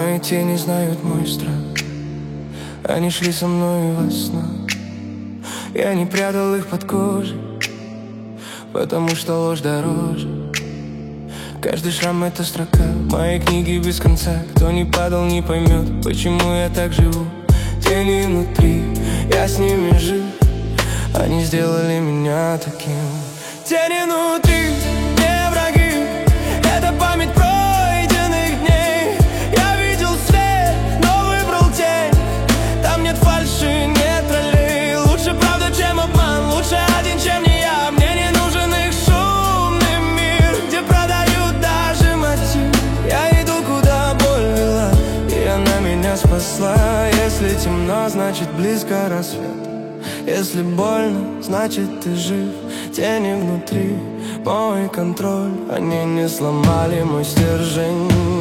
Мои тени знают мой страх. Они шли со мной во снах. Я не прятал их под кожей, потому что ложь дороже. Каждый шрам — это строка моей книги без конца. Кто не падал, не поймет, почему я так живу. Тени внутри, я с ними жив. Они сделали меня таким. Тени внутри, не враги. Это память пройденных дней. Я видел свет, но выбрал тень. Там нет фальши, нет троллей. Лучше правда, чем обман. Лучше один, чем не я. Мне не нужен их шумный мир, где продают даже мотив. Я иду, куда боль вела, и она меня спасла. Если темно, значит близко рассвет. Если больно, значит ты жив. Тени внутри, мой контроль. Они не сломали мой стержень.